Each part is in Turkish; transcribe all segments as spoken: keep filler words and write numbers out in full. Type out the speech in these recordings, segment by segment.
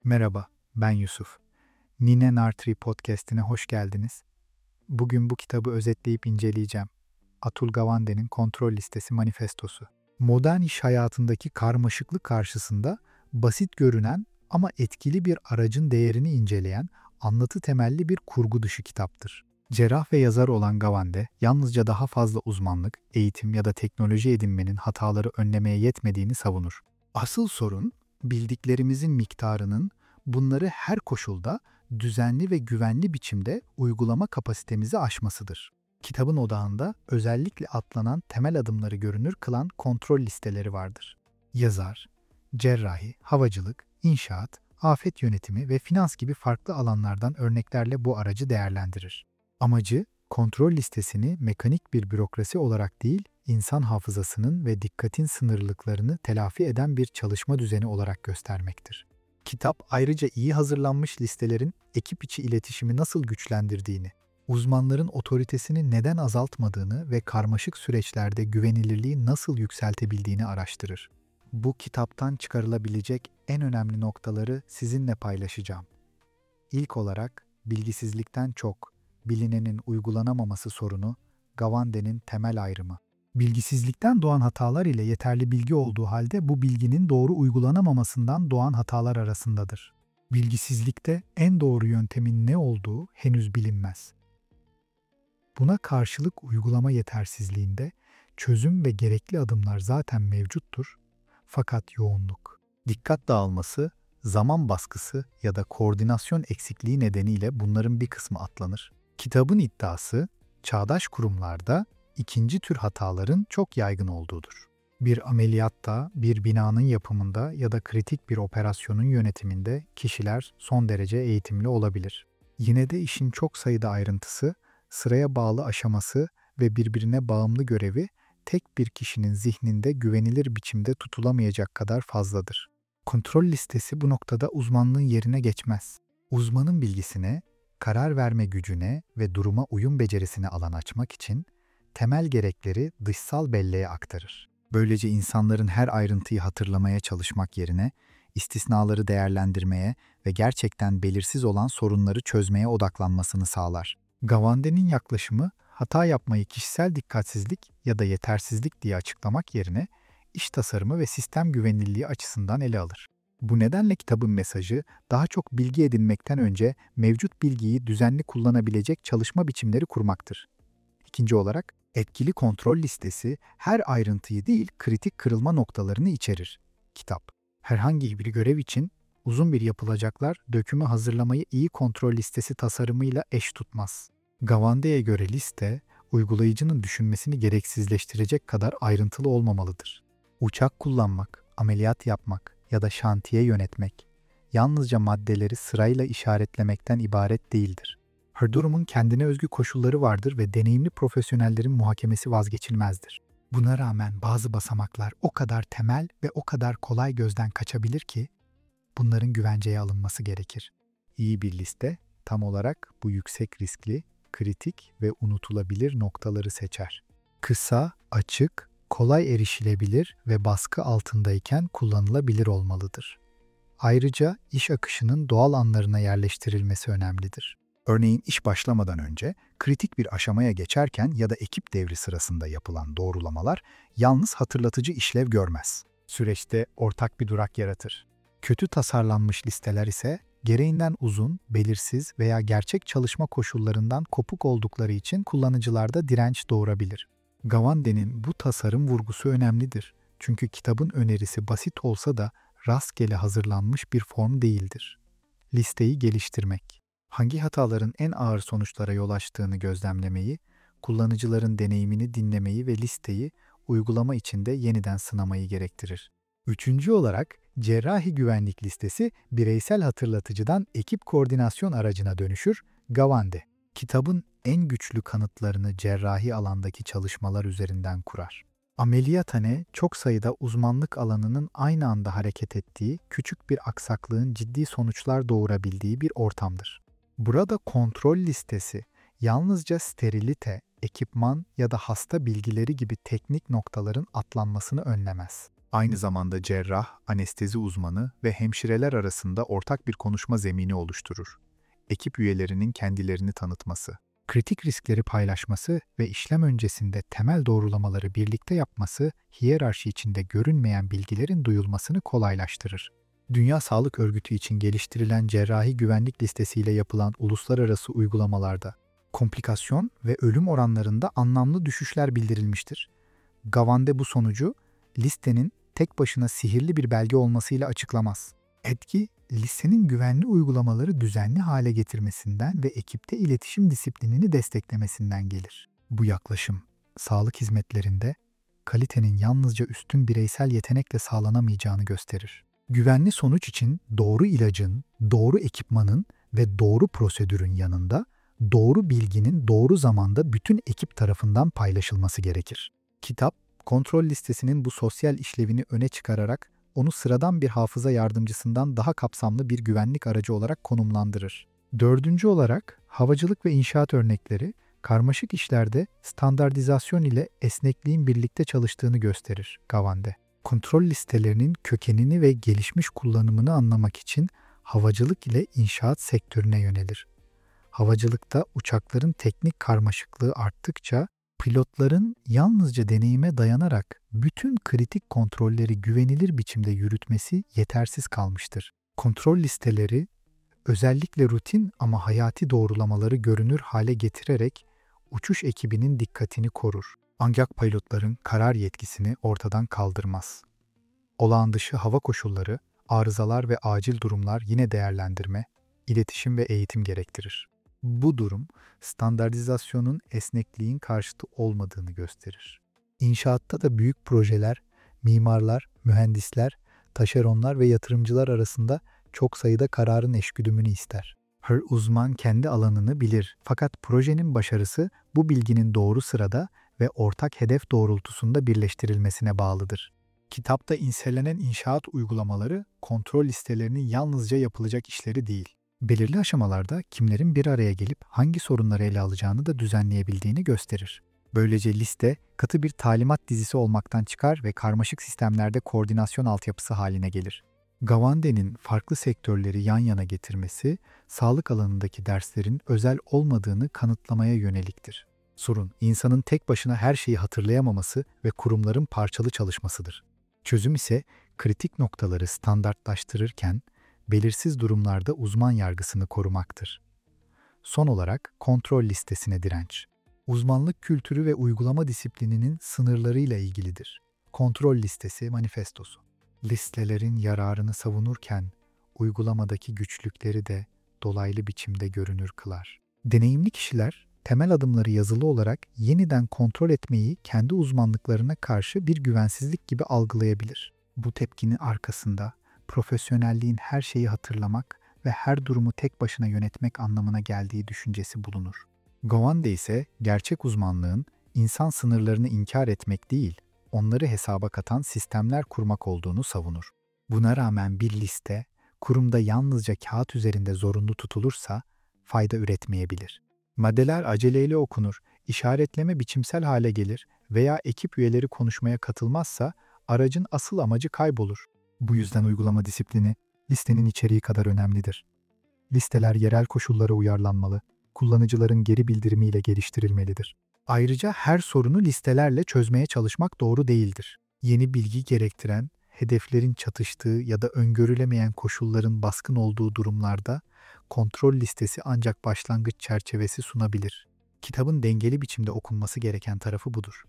Merhaba, ben Yusuf. Nine Nartri podcast'ine hoş geldiniz. Bugün bu kitabı özetleyip inceleyeceğim. Atul Gavande'nin Kontrol Listesi Manifestosu. Modern iş hayatındaki karmaşıklık karşısında basit görünen ama etkili bir aracın değerini inceleyen anlatı temelli bir kurgu dışı kitaptır. Cerrah ve yazar olan Gavande, yalnızca daha fazla uzmanlık, eğitim ya da teknoloji edinmenin hataları önlemeye yetmediğini savunur. Asıl sorun, bildiklerimizin miktarının bunları her koşulda düzenli ve güvenli biçimde uygulama kapasitemizi aşmasıdır. Kitabın odağında özellikle atlanan temel adımları görünür kılan kontrol listeleri vardır. Yazar, cerrahi, havacılık, inşaat, afet yönetimi ve finans gibi farklı alanlardan örneklerle bu aracı değerlendirir. Amacı, kontrol listesini mekanik bir bürokrasi olarak değil, insan hafızasının ve dikkatin sınırlılıklarını telafi eden bir çalışma düzeni olarak göstermektir. Kitap ayrıca iyi hazırlanmış listelerin ekip içi iletişimi nasıl güçlendirdiğini, uzmanların otoritesini neden azaltmadığını ve karmaşık süreçlerde güvenilirliği nasıl yükseltebildiğini araştırır. Bu kitaptan çıkarılabilecek en önemli noktaları sizinle paylaşacağım. İlk olarak, bilgisizlikten çok, bilinenin uygulanamaması sorunu, Gavande'nin temel ayrımı. Bilgisizlikten doğan hatalar ile yeterli bilgi olduğu halde bu bilginin doğru uygulanamamasından doğan hatalar arasındadır. Bilgisizlikte en doğru yöntemin ne olduğu henüz bilinmez. Buna karşılık uygulama yetersizliğinde çözüm ve gerekli adımlar zaten mevcuttur, fakat yoğunluk, dikkat dağılması, zaman baskısı ya da koordinasyon eksikliği nedeniyle bunların bir kısmı atlanır. Kitabın iddiası, çağdaş kurumlarda ikinci tür hataların çok yaygın olduğudur. Bir ameliyatta, bir binanın yapımında ya da kritik bir operasyonun yönetiminde kişiler son derece eğitimli olabilir. Yine de işin çok sayıda ayrıntısı, sıraya bağlı aşaması ve birbirine bağımlı görevi tek bir kişinin zihninde güvenilir biçimde tutulamayacak kadar fazladır. Kontrol listesi bu noktada uzmanlığın yerine geçmez. Uzmanın bilgisine, karar verme gücüne ve duruma uyum becerisine alan açmak için temel gerekleri dışsal belleğe aktarır. Böylece insanların her ayrıntıyı hatırlamaya çalışmak yerine istisnaları değerlendirmeye ve gerçekten belirsiz olan sorunları çözmeye odaklanmasını sağlar. Gavande'nin yaklaşımı, hata yapmayı kişisel dikkatsizlik ya da yetersizlik diye açıklamak yerine iş tasarımı ve sistem güvenilirliği açısından ele alır. Bu nedenle kitabın mesajı daha çok bilgi edinmekten önce mevcut bilgiyi düzenli kullanabilecek çalışma biçimleri kurmaktır. İkinci olarak, etkili kontrol listesi her ayrıntıyı değil, kritik kırılma noktalarını içerir. Kitap, herhangi bir görev için uzun bir yapılacaklar dökümü hazırlamayı iyi kontrol listesi tasarımıyla eş tutmaz. Gavande'ye göre liste, uygulayıcının düşünmesini gereksizleştirecek kadar ayrıntılı olmamalıdır. Uçak kullanmak, ameliyat yapmak ya da şantiye yönetmek, yalnızca maddeleri sırayla işaretlemekten ibaret değildir. Her durumun kendine özgü koşulları vardır ve deneyimli profesyonellerin muhakemesi vazgeçilmezdir. Buna rağmen bazı basamaklar o kadar temel ve o kadar kolay gözden kaçabilir ki bunların güvenceye alınması gerekir. İyi bir liste tam olarak bu yüksek riskli, kritik ve unutulabilir noktaları seçer. Kısa, açık, kolay erişilebilir ve baskı altındayken kullanılabilir olmalıdır. Ayrıca iş akışının doğal anlarına yerleştirilmesi önemlidir. Örneğin iş başlamadan önce, kritik bir aşamaya geçerken ya da ekip devri sırasında yapılan doğrulamalar yalnız hatırlatıcı işlev görmez. Süreçte ortak bir durak yaratır. Kötü tasarlanmış listeler ise gereğinden uzun, belirsiz veya gerçek çalışma koşullarından kopuk oldukları için kullanıcılarda direnç doğurabilir. Gavande'nin bu tasarım vurgusu önemlidir. Çünkü kitabın önerisi basit olsa da rastgele hazırlanmış bir form değildir. Listeyi geliştirmek, hangi hataların en ağır sonuçlara yol açtığını gözlemlemeyi, kullanıcıların deneyimini dinlemeyi ve listeyi uygulama içinde yeniden sınamayı gerektirir. Üçüncü olarak, cerrahi güvenlik listesi bireysel hatırlatıcıdan ekip koordinasyon aracına dönüşür. Gavande, kitabın en güçlü kanıtlarını cerrahi alandaki çalışmalar üzerinden kurar. Ameliyathane, çok sayıda uzmanlık alanının aynı anda hareket ettiği, küçük bir aksaklığın ciddi sonuçlar doğurabildiği bir ortamdır. Burada kontrol listesi, yalnızca sterilite, ekipman ya da hasta bilgileri gibi teknik noktaların atlanmasını önlemez. Aynı zamanda cerrah, anestezi uzmanı ve hemşireler arasında ortak bir konuşma zemini oluşturur. Ekip üyelerinin kendilerini tanıtması, kritik riskleri paylaşması ve işlem öncesinde temel doğrulamaları birlikte yapması, hiyerarşi içinde görünmeyen bilgilerin duyulmasını kolaylaştırır. Dünya Sağlık Örgütü için geliştirilen cerrahi güvenlik listesiyle yapılan uluslararası uygulamalarda komplikasyon ve ölüm oranlarında anlamlı düşüşler bildirilmiştir. Gawande bu sonucu listenin tek başına sihirli bir belge olmasıyla açıklamaz. Etki, listenin güvenli uygulamaları düzenli hale getirmesinden ve ekipte iletişim disiplinini desteklemesinden gelir. Bu yaklaşım, sağlık hizmetlerinde kalitenin yalnızca üstün bireysel yetenekle sağlanamayacağını gösterir. Güvenli sonuç için doğru ilacın, doğru ekipmanın ve doğru prosedürün yanında doğru bilginin doğru zamanda bütün ekip tarafından paylaşılması gerekir. Kitap, kontrol listesinin bu sosyal işlevini öne çıkararak onu sıradan bir hafıza yardımcısından daha kapsamlı bir güvenlik aracı olarak konumlandırır. Dördüncü olarak, havacılık ve inşaat örnekleri, karmaşık işlerde standartizasyon ile esnekliğin birlikte çalıştığını gösterir Gawande. Kontrol listelerinin kökenini ve gelişmiş kullanımını anlamak için havacılık ile inşaat sektörüne yönelir. Havacılıkta uçakların teknik karmaşıklığı arttıkça pilotların yalnızca deneyime dayanarak bütün kritik kontrolleri güvenilir biçimde yürütmesi yetersiz kalmıştır. Kontrol listeleri özellikle rutin ama hayati doğrulamaları görünür hale getirerek uçuş ekibinin dikkatini korur. Ancak pilotların karar yetkisini ortadan kaldırmaz. Olağan dışı hava koşulları, arızalar ve acil durumlar yine değerlendirme, iletişim ve eğitim gerektirir. Bu durum, standartizasyonun esnekliğin karşıtı olmadığını gösterir. İnşaatta da büyük projeler, mimarlar, mühendisler, taşeronlar ve yatırımcılar arasında çok sayıda kararın eşgüdümünü ister. Her uzman kendi alanını bilir, fakat projenin başarısı bu bilginin doğru sırada ve ortak hedef doğrultusunda birleştirilmesine bağlıdır. Kitapta incelenen inşaat uygulamaları kontrol listelerinin yalnızca yapılacak işleri değil, belirli aşamalarda kimlerin bir araya gelip hangi sorunları ele alacağını da düzenleyebildiğini gösterir. Böylece liste katı bir talimat dizisi olmaktan çıkar ve karmaşık sistemlerde koordinasyon altyapısı haline gelir. Gawande'nin farklı sektörleri yan yana getirmesi, sağlık alanındaki derslerin özel olmadığını kanıtlamaya yöneliktir. Sorun, insanın tek başına her şeyi hatırlayamaması ve kurumların parçalı çalışmasıdır. Çözüm ise kritik noktaları standartlaştırırken, belirsiz durumlarda uzman yargısını korumaktır. Son olarak kontrol listesine direnç. Uzmanlık kültürü ve uygulama disiplininin sınırlarıyla ilgilidir. Kontrol listesi manifestosu. Listelerin yararını savunurken uygulamadaki güçlükleri de dolaylı biçimde görünür kılar. Deneyimli kişiler temel adımları yazılı olarak yeniden kontrol etmeyi kendi uzmanlıklarına karşı bir güvensizlik gibi algılayabilir. Bu tepkinin arkasında profesyonelliğin her şeyi hatırlamak ve her durumu tek başına yönetmek anlamına geldiği düşüncesi bulunur. Gawande ise gerçek uzmanlığın insan sınırlarını inkar etmek değil, onları hesaba katan sistemler kurmak olduğunu savunur. Buna rağmen bir liste, kurumda yalnızca kağıt üzerinde zorunlu tutulursa fayda üretmeyebilir. Maddeler aceleyle okunur, işaretleme biçimsel hale gelir veya ekip üyeleri konuşmaya katılmazsa aracın asıl amacı kaybolur. Bu yüzden uygulama disiplini listenin içeriği kadar önemlidir. Listeler yerel koşullara uyarlanmalı, kullanıcıların geri bildirimiyle geliştirilmelidir. Ayrıca her sorunu listelerle çözmeye çalışmak doğru değildir. Yeni bilgi gerektiren, hedeflerin çatıştığı ya da öngörülemeyen koşulların baskın olduğu durumlarda kontrol listesi ancak başlangıç çerçevesi sunabilir. Kitabın dengeli biçimde okunması gereken tarafı budur.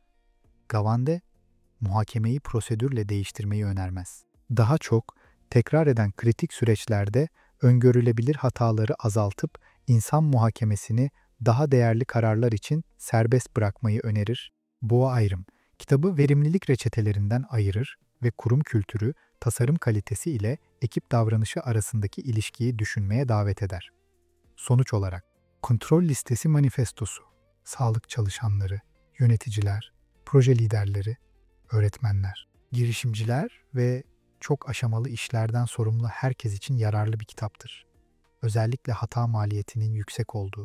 Gawande, muhakemeyi prosedürle değiştirmeyi önermez. Daha çok, tekrar eden kritik süreçlerde öngörülebilir hataları azaltıp insan muhakemesini daha değerli kararlar için serbest bırakmayı önerir. Bu ayrım, kitabı verimlilik reçetelerinden ayırır ve kurum kültürü, tasarım kalitesi ile ekip davranışı arasındaki ilişkiyi düşünmeye davet eder. Sonuç olarak, kontrol listesi manifestosu, sağlık çalışanları, yöneticiler, proje liderleri, öğretmenler, girişimciler ve çok aşamalı işlerden sorumlu herkes için yararlı bir kitaptır. Özellikle hata maliyetinin yüksek olduğu,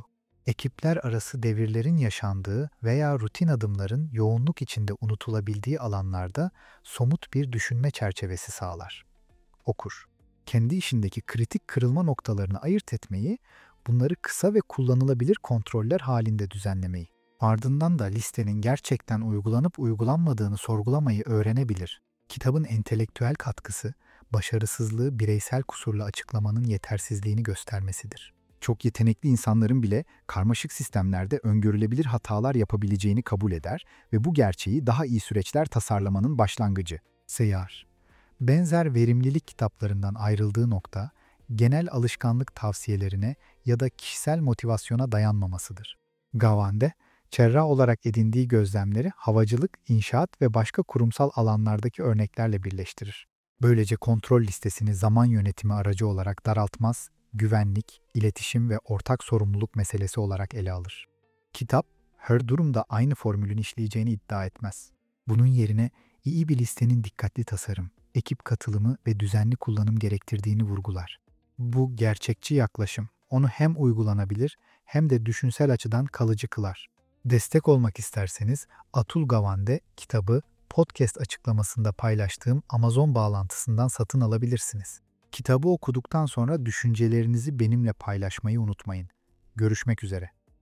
Ekipler arası devirlerin yaşandığı veya rutin adımların yoğunluk içinde unutulabildiği alanlarda somut bir düşünme çerçevesi sağlar. Okur, kendi işindeki kritik kırılma noktalarını ayırt etmeyi, bunları kısa ve kullanılabilir kontroller halinde düzenlemeyi, ardından da listenin gerçekten uygulanıp uygulanmadığını sorgulamayı öğrenebilir. Kitabın entelektüel katkısı, başarısızlığı bireysel kusurla açıklamanın yetersizliğini göstermesidir. Çok yetenekli insanların bile karmaşık sistemlerde öngörülebilir hatalar yapabileceğini kabul eder ve bu gerçeği daha iyi süreçler tasarlamanın başlangıcı. Seyar, benzer verimlilik kitaplarından ayrıldığı nokta, genel alışkanlık tavsiyelerine ya da kişisel motivasyona dayanmamasıdır. Gawande, cerrah olarak edindiği gözlemleri havacılık, inşaat ve başka kurumsal alanlardaki örneklerle birleştirir. Böylece kontrol listesini zaman yönetimi aracı olarak daraltmaz, güvenlik, iletişim ve ortak sorumluluk meselesi olarak ele alır. Kitap, her durumda aynı formülün işleyeceğini iddia etmez. Bunun yerine iyi bir listenin dikkatli tasarım, ekip katılımı ve düzenli kullanım gerektirdiğini vurgular. Bu gerçekçi yaklaşım onu hem uygulanabilir hem de düşünsel açıdan kalıcı kılar. Destek olmak isterseniz Atul Gawande kitabı podcast açıklamasında paylaştığım Amazon bağlantısından satın alabilirsiniz. Kitabı okuduktan sonra düşüncelerinizi benimle paylaşmayı unutmayın. Görüşmek üzere.